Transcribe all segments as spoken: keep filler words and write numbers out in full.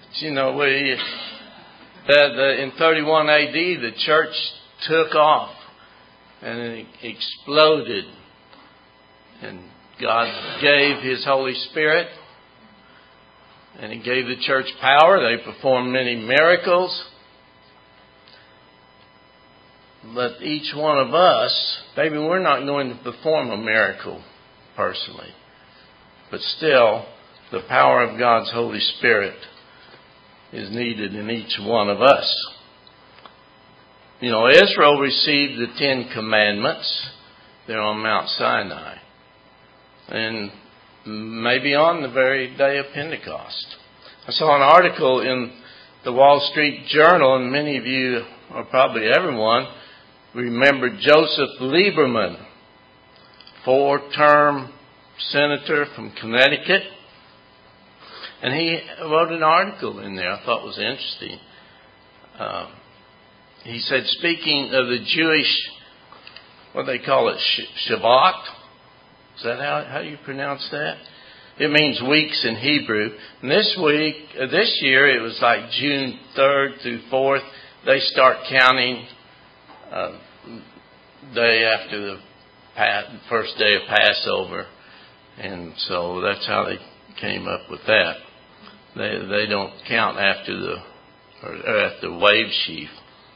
You know, we that the, in thirty-one A D the church took off and it exploded, and God gave His Holy Spirit, and He gave the church power. They performed many miracles. But each one of us, maybe we're not going to perform a miracle personally, but still the power of God's Holy Spirit is needed in each one of us. You know, Israel received the Ten Commandments there on Mount Sinai, and maybe on the very day of Pentecost. I saw an article in the Wall Street Journal, and many of you, or probably everyone, remember Joseph Lieberman, four-term senator from Connecticut. And he wrote an article in there I thought was interesting. Uh, he said, speaking of the Jewish, what they call it, Shabbat. Is that how, how you pronounce that? It means weeks in Hebrew. And this week, uh, this year, it was like June third through fourth. They start counting uh, day after the pa- first day of Passover. And so that's how they came up with that. They they don't count after the or, or at the wave sheaf.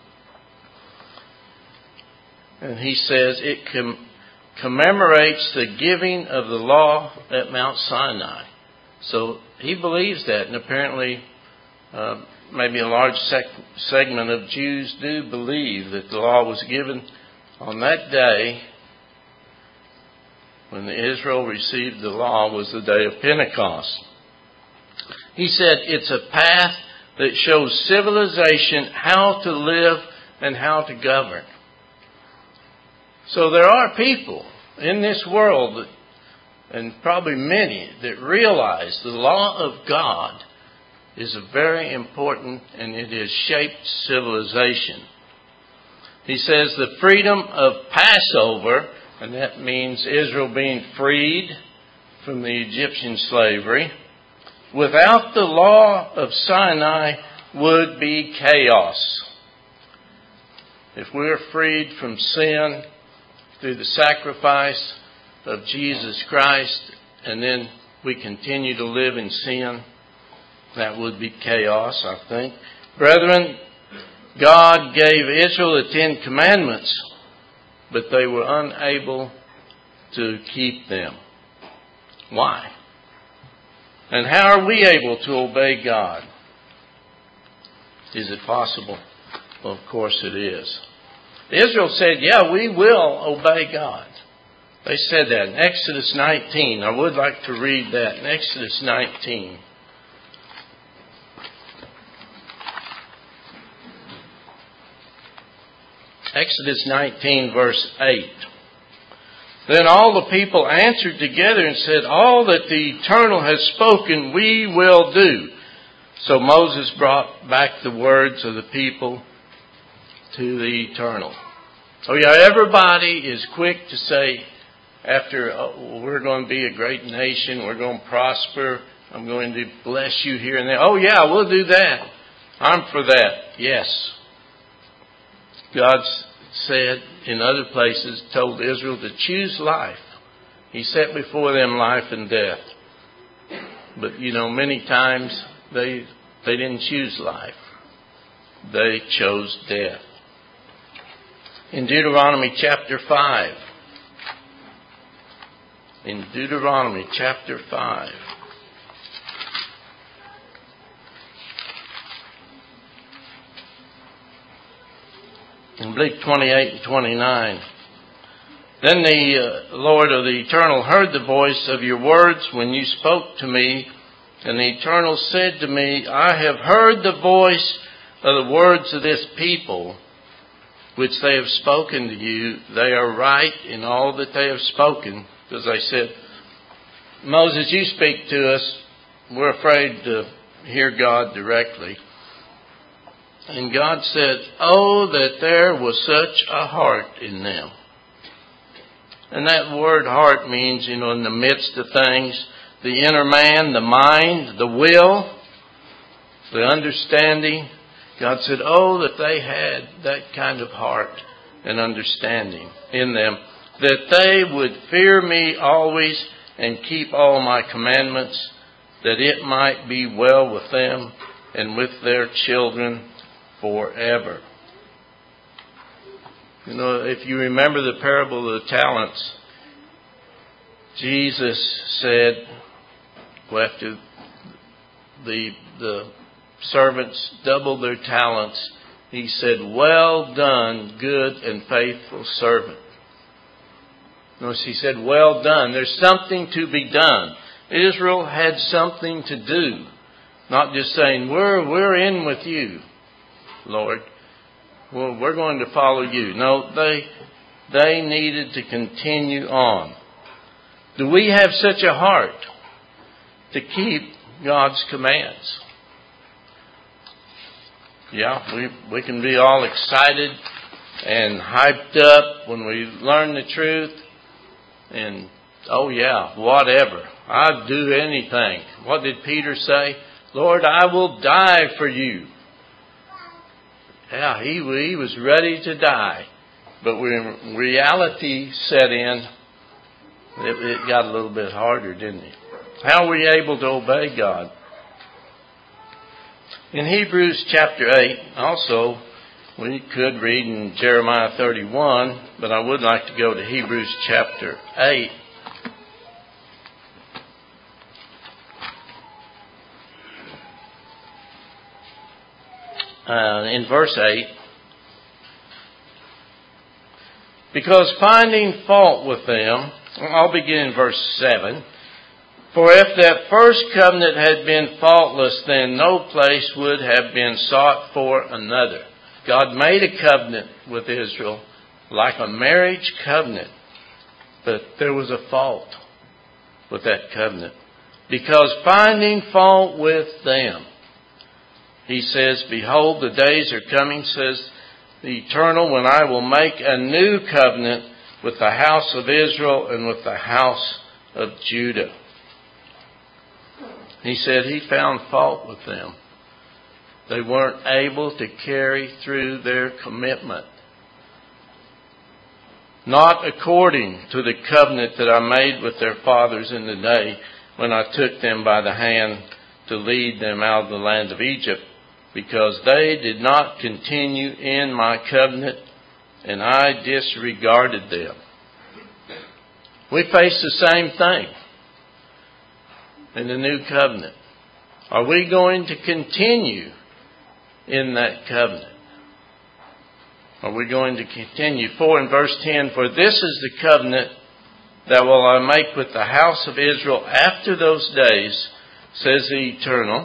And he says it com- commemorates the giving of the law at Mount Sinai. So he believes that, and apparently uh, maybe a large sec- segment of Jews do believe that the law was given on that day when Israel received the law was the day of Pentecost. He said it's a path that shows civilization how to live and how to govern. So there are people in this world, that, and probably many, that realize the law of God is a very important, and it has shaped civilization. He says the freedom of Passover, and that means Israel being freed from the Egyptian slavery, without the law of Sinai would be chaos. If we're freed from sin through the sacrifice of Jesus Christ, and then we continue to live in sin, that would be chaos, I think. Brethren, God gave Israel the Ten Commandments, but they were unable to keep them. Why? And how are we able to obey God? Is it possible? Well, of course it is. Israel said, yeah, we will obey God. They said that in Exodus nineteen. I would like to read that in Exodus nineteen. Exodus nineteen, verse eight. Then all the people answered together and said, all that the Eternal has spoken, we will do. So Moses brought back the words of the people to the Eternal. Oh yeah, everybody is quick to say, after, oh, we're going to be a great nation, we're going to prosper, I'm going to bless you here and there. Oh yeah, we'll do that. I'm for that. Yes. God's said in other places, told Israel to choose life. He set before them life and death. But you know, many times they they didn't choose life. They chose death. In Deuteronomy chapter five. In Deuteronomy chapter five. In Luke twenty-eight and twenty-nine. Then the uh, Lord of the Eternal heard the voice of your words when you spoke to me. And the Eternal said to me, I have heard the voice of the words of this people, which they have spoken to you. They are right in all that they have spoken. Because I said, Moses, you speak to us. We're afraid to hear God directly. And God said, oh, that there was such a heart in them. And that word heart means, you know, in the midst of things, the inner man, the mind, the will. the understanding. God said, oh, that they had that kind of heart and understanding in them, that they would fear me always and keep all my commandments, that it might be well with them and with their children forever. You know, if you remember the parable of the talents, Jesus said, well, after the, the servants doubled their talents, He said, well done, good and faithful servant. Notice He said, well done. There's something to be done. Israel had something to do. Not just saying, we're, we're in with you, Lord. Well, we're going to follow you. No, they, they needed to continue on. Do we have such a heart to keep God's commands? Yeah, we, we can be all excited and hyped up when we learn the truth. And, oh yeah, whatever. I'd do anything. What did Peter say? Lord, I will die for you. Yeah, he, he was ready to die. But when reality set in, it, it got a little bit harder, didn't it? How were we able to obey God? In Hebrews chapter eight, also, we could read in Jeremiah thirty-one, but I would like to go to Hebrews chapter eight. Uh, in verse eight, because finding fault with them, I'll begin in verse seven. For if that first covenant had been faultless, then no place would have been sought for another. God made a covenant with Israel like a marriage covenant, but there was a fault with that covenant. Because finding fault with them, He says, behold, the days are coming, says the Eternal, when I will make a new covenant with the house of Israel and with the house of Judah. He said He found fault with them. They weren't able to carry through their commitment. Not according to the covenant that I made with their fathers in the day when I took them by the hand to lead them out of the land of Egypt, because they did not continue in my covenant, and I disregarded them. We face the same thing in the new covenant. Are we going to continue in that covenant? Are we going to continue? For in verse ten, for this is the covenant that will I make with the house of Israel after those days, says the Eternal.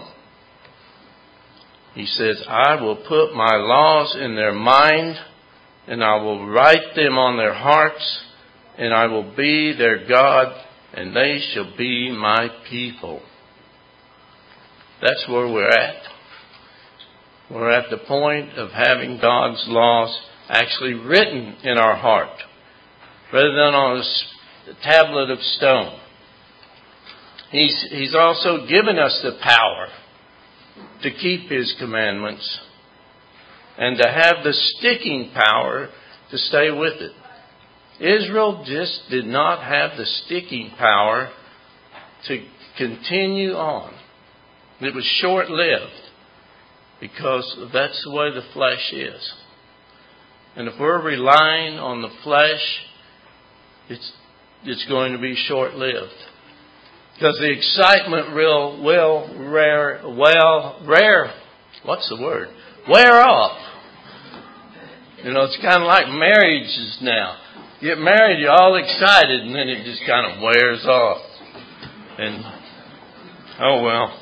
He says, I will put my laws in their mind, and I will write them on their hearts, and I will be their God, and they shall be my people. That's where we're at. We're at the point of having God's laws actually written in our heart, rather than on a tablet of stone. He's, he's also given us the power to keep His commandments and to have the sticking power to stay with it. Israel just did not have the sticking power to continue on. It was short-lived because that's the way the flesh is. And if we're relying on the flesh, it's it's going to be short-lived. Because the excitement will, will, rare, well, rare, what's the word? Wear off. You know, it's kind of like marriages now. You get married, you're all excited, and then it just kind of wears off. And, oh well.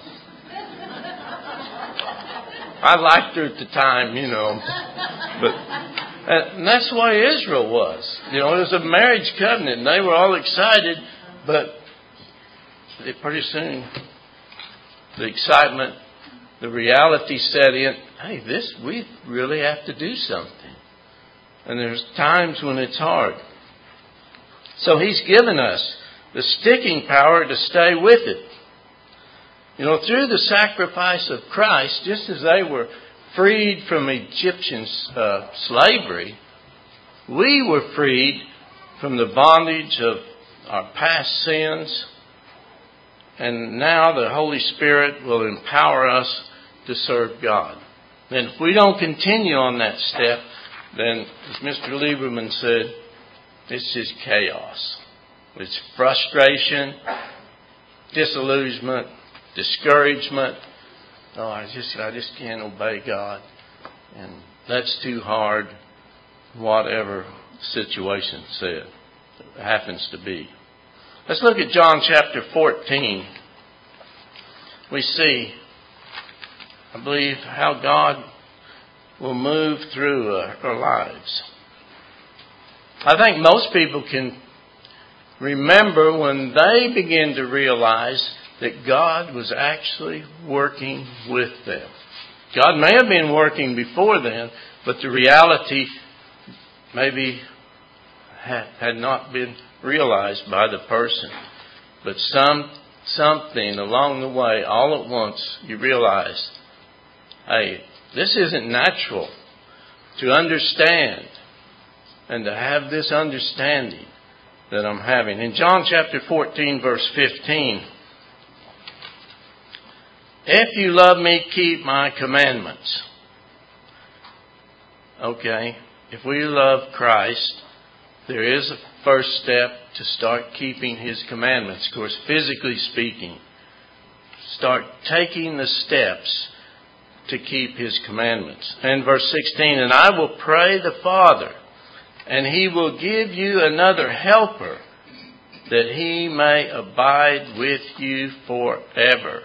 I liked her at the time, you know. But and that's the way Israel was. You know, it was a marriage covenant, and they were all excited, but it, pretty soon, the excitement, the reality set in. Hey, this, we really have to do something. And there's times when it's hard. So He's given us the sticking power to stay with it. You know, through the sacrifice of Christ, just as they were freed from Egyptian uh, slavery, we were freed from the bondage of our past sins. And now the Holy Spirit will empower us to serve God. And if we don't continue on that step, then, as Mister Lieberman said, it's just chaos. It's frustration, disillusionment, discouragement. Oh, I just, I just can't obey God. And that's too hard, whatever situation said, happens to be. Let's look at John chapter fourteen. We see, I believe, how God will move through uh, our lives. I think most people can remember when they begin to realize that God was actually working with them. God may have been working before then, but the reality maybe had not been realized by the person. But some something along the way, all at once, you realize, hey, this isn't natural. To understand and to have this understanding that I'm having. In John chapter fourteen, verse fifteen, if you love me, keep my commandments. Okay, if we love Christ, there is a first step to start keeping His commandments. Of course, physically speaking, start taking the steps to keep His commandments. And verse sixteen, and I will pray the Father, and He will give you another helper, that He may abide with you forever.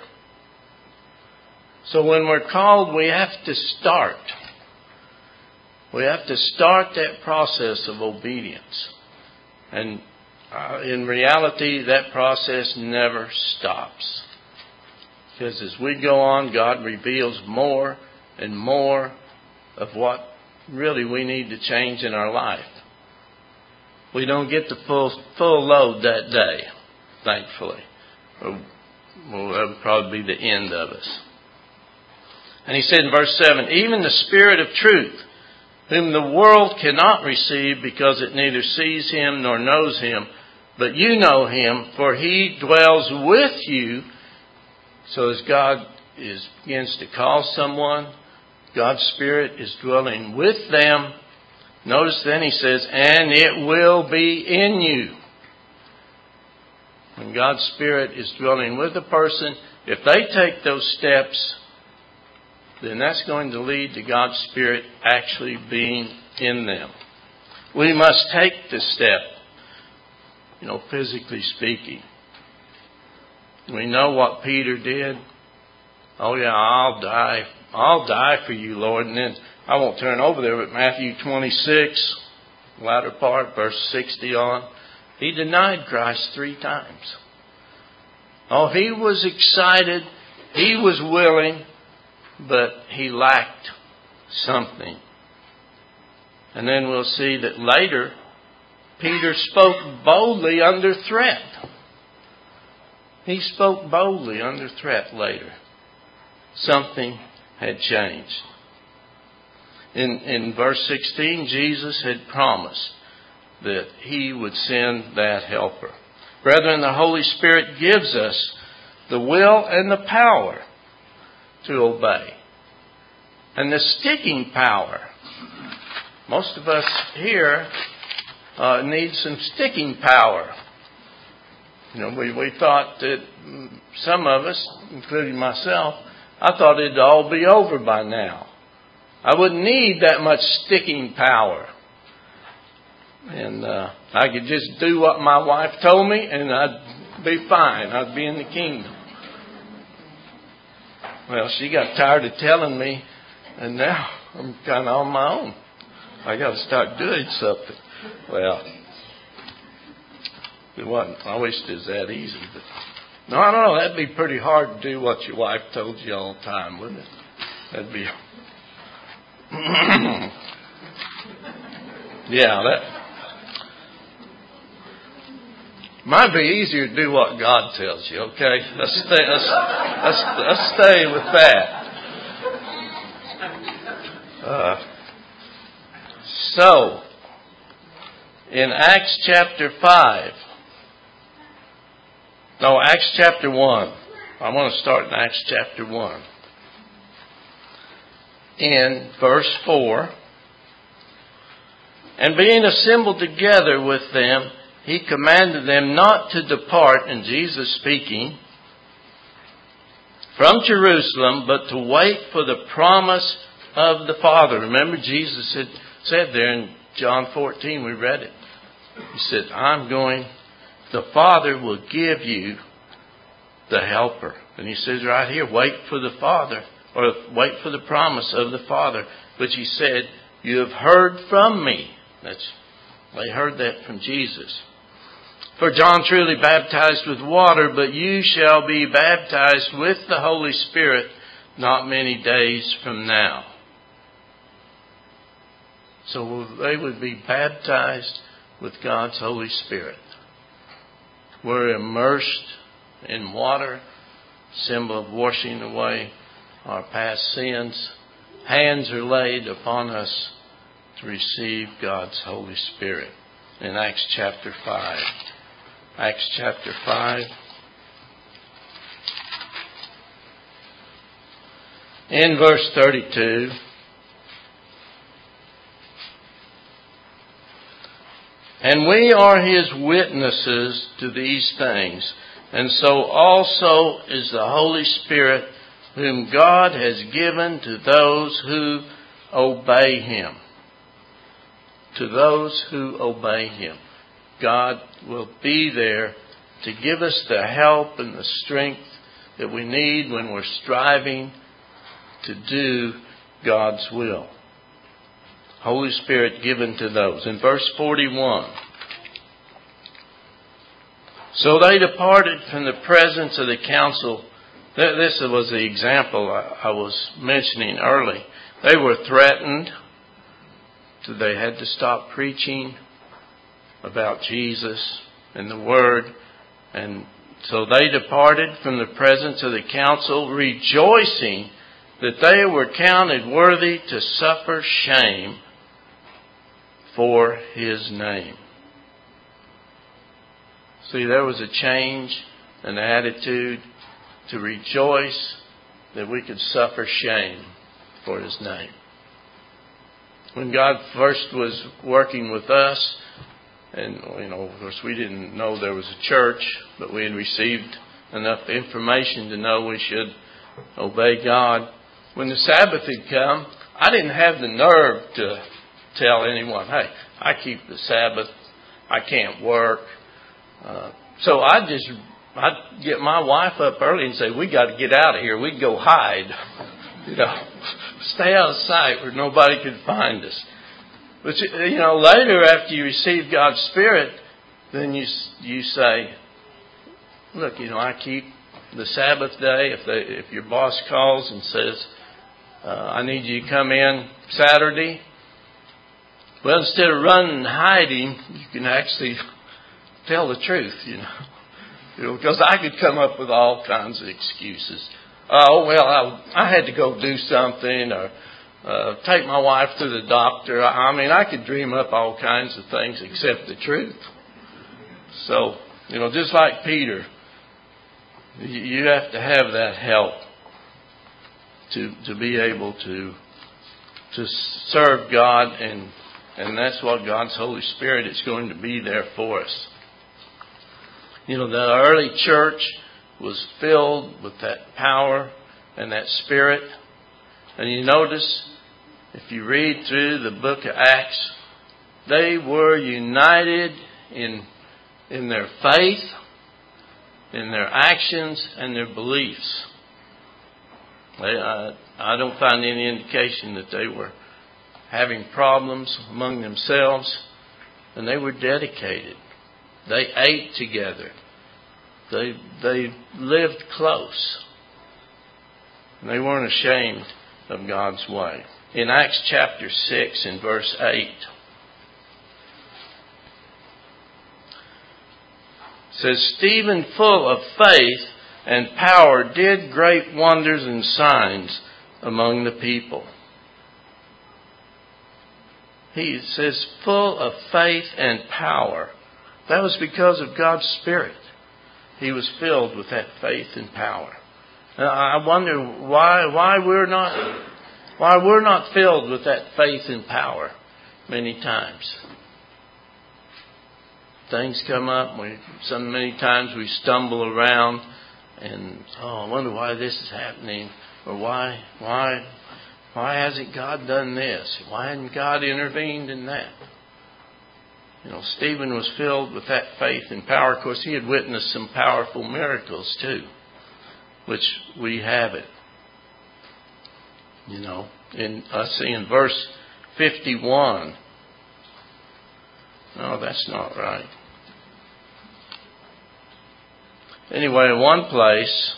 So when we're called, we have to start. We have to start that process of obedience. And uh, in reality, that process never stops. Because as we go on, God reveals more and more of what really we need to change in our life. We don't get the full full load that day, thankfully. Well, that would probably be the end of us. And he said in verse seven, even the Spirit of truth, whom the world cannot receive because it neither sees Him nor knows Him, but you know Him, for He dwells with you. So as God is, begins to call someone, God's Spirit is dwelling with them. Notice then he says, and it will be in you. When God's Spirit is dwelling with a person, if they take those steps, then that's going to lead to God's Spirit actually being in them. We must take the step, you know, physically speaking. We know what Peter did. Oh yeah, I'll die. I'll die for you, Lord. And then I won't turn over there, but Matthew twenty-six, latter part, verse sixty on, he denied Christ three times. Oh, he was excited. He was willing. But he lacked something. And then we'll see that later, Peter spoke boldly under threat. He spoke boldly under threat later. Something had changed. In, in verse sixteen, Jesus had promised that He would send that helper. Brethren, the Holy Spirit gives us the will and the power to obey. And the sticking power. Most of us here uh, need some sticking power. You know, we, we thought that some of us, including myself, I thought it'd all be over by now. I wouldn't need that much sticking power. And uh, I could just do what my wife told me and I'd be fine. I'd be in the kingdom. Well, she got tired of telling me, and now I'm kind of on my own. I got to start doing something. Well, it wasn't. I wish it was that easy, but no, I don't know. That'd be pretty hard to do what your wife told you all the time, wouldn't it? That'd be. Yeah, that. Might be easier to do what God tells you, okay? Let's stay, let's, let's, let's stay with that. Uh, so, in Acts chapter five, no, Acts chapter one. I want to start in Acts chapter one. In verse four, and being assembled together with them, he commanded them not to depart, and Jesus speaking, from Jerusalem, but to wait for the promise of the Father. Remember, Jesus had said there in John fourteen, we read it. He said, I'm going, the Father will give you the helper. And he says right here, wait for the Father, or wait for the promise of the Father. Which he said, you have heard from me. That's, they heard that from Jesus. For John truly baptized with water, but you shall be baptized with the Holy Spirit not many days from now. So they would be baptized with God's Holy Spirit. We're immersed in water, symbol of washing away our past sins. Hands are laid upon us to receive God's Holy Spirit. In Acts chapter five. Acts chapter five. In verse thirty-two. And we are His witnesses to these things, and so also is the Holy Spirit, whom God has given to those who obey Him. To those who obey Him. God will be there to give us the help and the strength that we need when we're striving to do God's will. Holy Spirit given to those. In verse forty-one. So they departed from the presence of the council. This was the example I was mentioning early. They were threatened. So they had to stop preaching about Jesus and the Word. And so they departed from the presence of the council, rejoicing that they were counted worthy to suffer shame for His name. See, there was a change, an attitude to rejoice that we could suffer shame for His name. When God first was working with us, and, you know, of course we didn't know there was a church, but we had received enough information to know we should obey God. When the Sabbath had come, I didn't have the nerve to tell anyone, hey, I keep the Sabbath, I can't work. Uh, so I just, I'd get my wife up early and say, we got to get out of here. We'd go hide. You know, stay out of sight where nobody could find us. But, you know, later after you receive God's Spirit, then you you say, look, you know, I keep the Sabbath day. If they, if your boss calls and says, uh, I need you to come in Saturday, well, instead of running and hiding, you can actually tell the truth, you know. You know, because I could come up with all kinds of excuses. Oh, well, I, I had to go do something, or uh, take my wife to the doctor. I mean, I could dream up all kinds of things except the truth. So, you know, just like Peter, you have to have that help to to be able to to serve God, and and that's what God's Holy Spirit is going to be there for us. You know, the early church was filled with that power and that Spirit. And you notice, if you read through the book of Acts, they were united in in their faith, in their actions, and their beliefs. They, I, I don't find any indication that they were having problems among themselves, and they were dedicated. They ate together. They they lived close. And they weren't ashamed of God's way. In Acts chapter six, in verse eight, says, Stephen, full of faith and power, did great wonders and signs among the people. He says, full of faith and power. That was because of God's Spirit. He was filled with that faith and power. And I wonder why why we're not why we're not filled with that faith and power many times. Things come up. We so many times we stumble around, and oh, I wonder why this is happening, or why why why hasn't God done this? Why hasn't God intervened in that? You know, Stephen was filled with that faith and power. Of course, he had witnessed some powerful miracles too, which we have it. You know, in I see in verse fifty-one. No, that's not right. Anyway, in one place,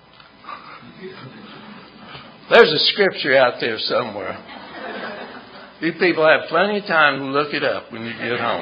there's a scripture out there somewhere. You people have plenty of time to look it up when you get home.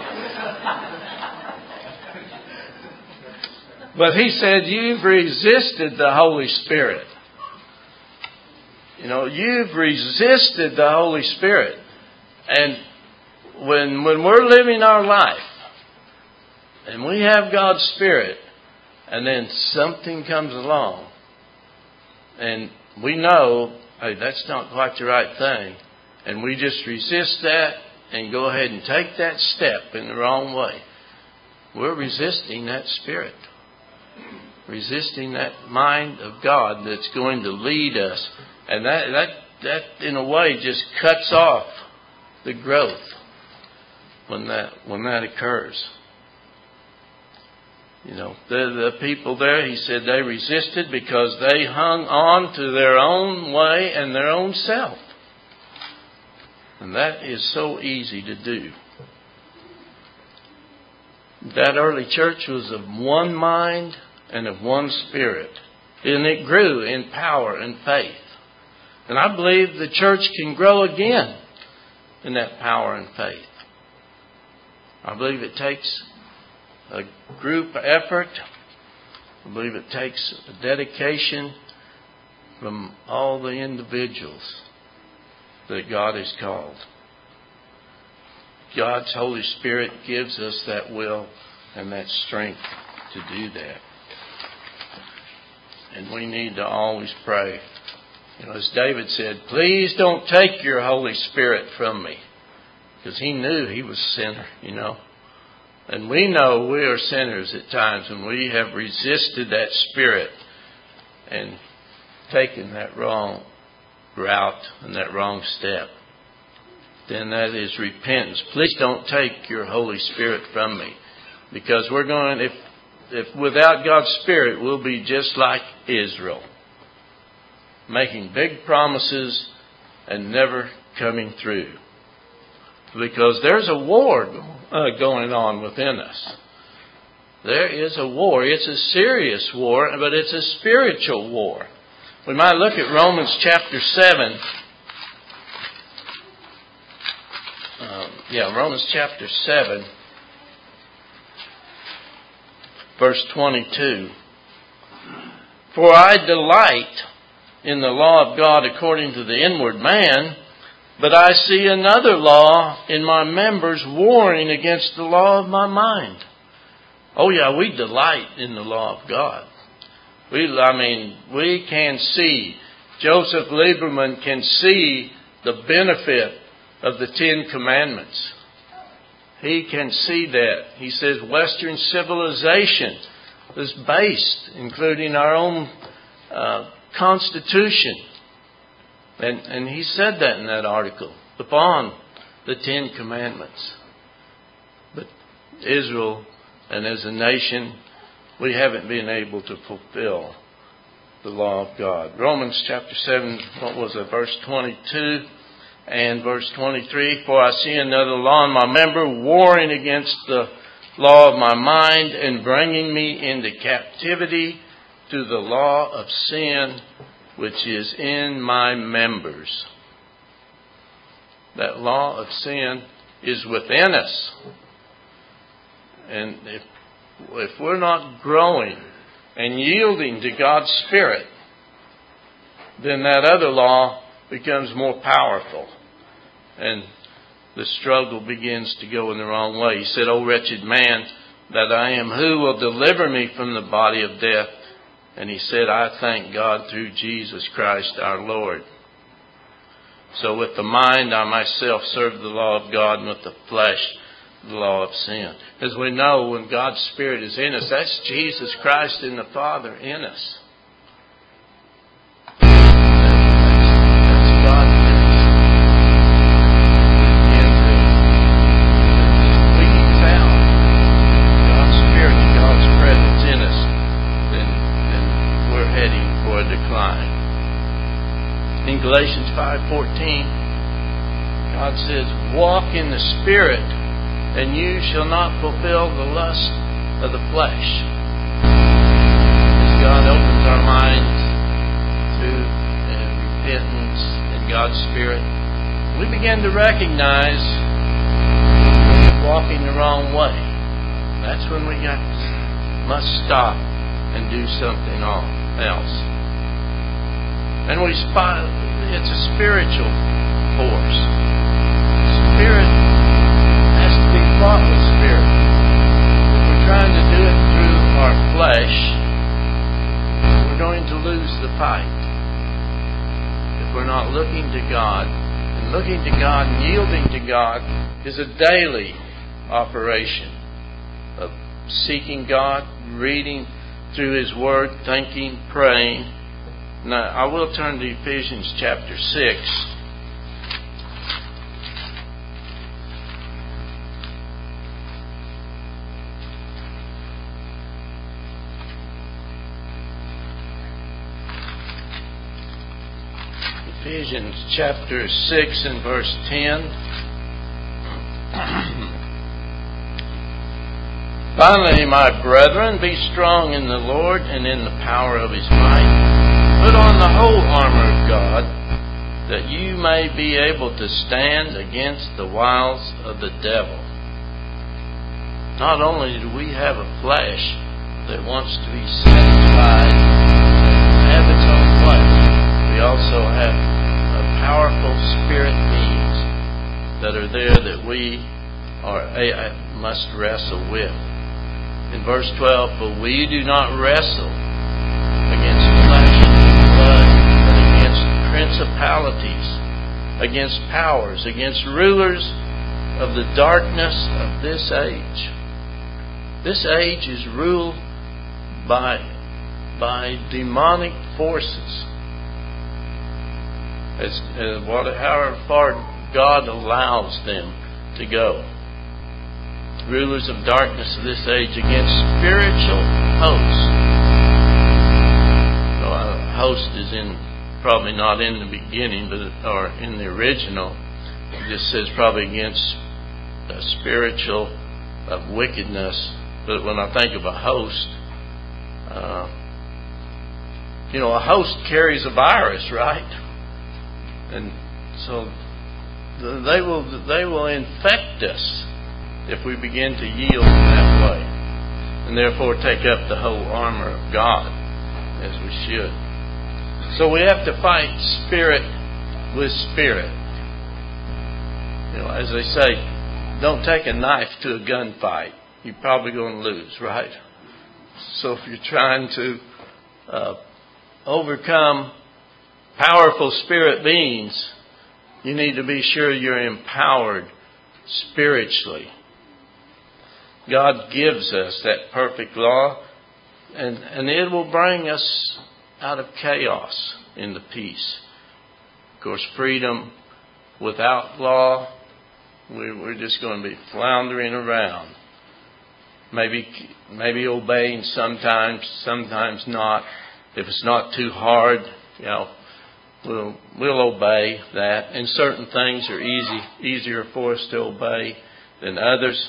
But he said, you've resisted the Holy Spirit. You know, you've resisted the Holy Spirit. And when when we're living our life, and we have God's Spirit, and then something comes along, and we know, hey, that's not quite the right thing, and we just resist that and go ahead and take that step in the wrong way, we're resisting that Spirit. Resisting that mind of God that's going to lead us. And that, that, that in a way just cuts off the growth when that, when that occurs. You know, the, the people there, he said they resisted because they hung on to their own way and their own self. And that is so easy to do. That early church was of one mind and of one spirit. And it grew in power and faith. And I believe the church can grow again in that power and faith. I believe it takes a group effort. I believe it takes a dedication from all the individuals that God has called. God's Holy Spirit gives us that will and that strength to do that. And we need to always pray. You know, as David said, please don't take your Holy Spirit from me. Because he knew he was a sinner, you know. And we know we are sinners at times when we have resisted that Spirit and taken that wrong route and that wrong step. Then that is repentance. Please don't take your Holy Spirit from me. Because we're going, if if without God's Spirit, we'll be just like Israel. Making big promises and never coming through. Because there's a war uh, going on within us. There is a war. It's a serious war, but it's a spiritual war. We might look at Romans chapter seven. Um, yeah, Romans chapter seven, verse twenty-two. For I delight in the law of God according to the inward man, but I see another law in my members warring against the law of my mind. Oh yeah, we delight in the law of God. We, I mean, we can see, Joseph Lieberman can see the benefit of the Ten Commandments. He can see that. He says Western civilization is based, including our own uh, Constitution. And, and he said that in that article, upon the Ten Commandments. But Israel, and as a nation, we haven't been able to fulfill the law of God. Romans chapter seven, what was it, verse twenty-two and verse twenty-three. For I see another law in my member, warring against the law of my mind and bringing me into captivity to the law of sin which is in my members. That law of sin is within us. And if if we're not growing and yielding to God's Spirit, then that other law becomes more powerful. And the struggle begins to go in the wrong way. He said, "O wretched man that I am, who will deliver me from the body of death?" And he said, "I thank God through Jesus Christ our Lord." So with the mind I myself serve the law of God, and with the flesh the law of sin. As we know, when God's Spirit is in us, that's Jesus Christ and the Father in us. In Galatians five fourteen, God says, "Walk in the Spirit, and you shall not fulfill the lust of the flesh." As God opens our minds to uh, repentance and God's Spirit, we begin to recognize we're walking the wrong way. That's when we got, must stop and do something else. And we spot it's a spiritual force. Spirit has to be fought with Spirit. If we're trying to do it through our flesh, we're going to lose the fight. If we're not looking to God, and looking to God and yielding to God is a daily operation of seeking God, reading through His Word, thinking, praying. Now, I will turn to Ephesians chapter six. Ephesians chapter six and verse ten. "Finally, my brethren, be strong in the Lord and in the power of His might. Put on the whole armor of God, that you may be able to stand against the wiles of the devil." Not only do we have a flesh that wants to be satisfied and have its own way, we also have a powerful spirit beings that are there that we are must wrestle with. In verse twelve, "For we do not wrestle against flesh and blood, but against principalities, against powers, against rulers of the darkness of this age." This age is ruled by, by demonic forces. As, uh, what, however far God allows them to go. Rulers of darkness of this age against spiritual hosts. Host is in probably not in the beginning, but or in the original. It just says probably against a spiritual of wickedness. But when I think of a host, uh, you know, a host carries a virus, right? And so they will they will infect us if we begin to yield that way, and therefore take up the whole armor of God as we should. So we have to fight spirit with spirit. You know, as they say, don't take a knife to a gunfight. You're probably going to lose, right? So if you're trying to uh, overcome powerful spirit beings, you need to be sure you're empowered spiritually. God gives us that perfect law, and, and it will bring us out of chaos into peace. Of course, freedom without law, we're just going to be floundering around. Maybe maybe obeying sometimes, sometimes not. If it's not too hard, you know, we'll we'll obey that. And certain things are easy easier for us to obey than others.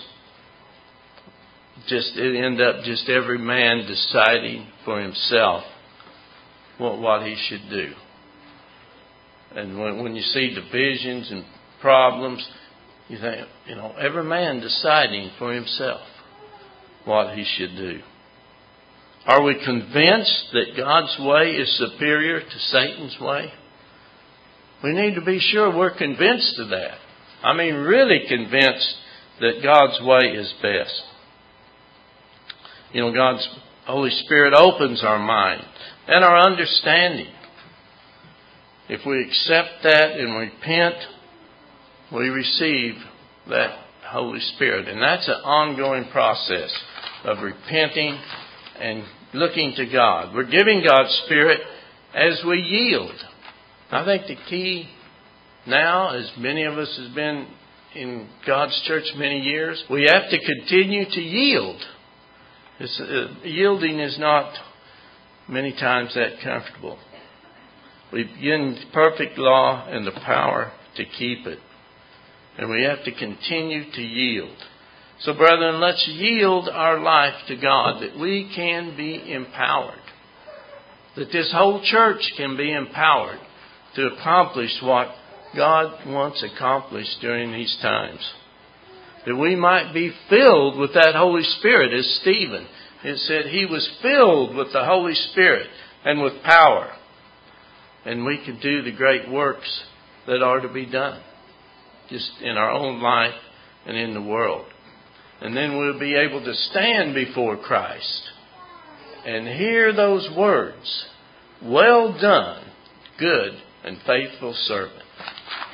Just it end up just every man deciding for himself what what he should do. And when when you see divisions and problems, you think, you know, every man deciding for himself. what He should do? Are we convinced that God's way is superior to Satan's way? We need to be sure we're convinced of that. I mean, really convinced that God's way is best. You know, God's Holy Spirit opens our mind and our understanding. If we accept that and repent, we receive that Holy Spirit. And that's an ongoing process of repenting and looking to God. We're giving God's Spirit as we yield. I think the key now, as many of us have been in God's church many years, we have to continue to yield. This, uh, yielding is not many times that comfortable. We've given perfect law and the power to keep it. And we have to continue to yield. So brethren, let's yield our life to God that we can be empowered. That this whole church can be empowered to accomplish what God wants accomplished during these times. That we might be filled with that Holy Spirit, as Stephen. It said he was filled with the Holy Spirit and with power. And we can do the great works that are to be done. Just in our own life and in the world. And then we'll be able to stand before Christ and hear those words, "Well done, good and faithful servant."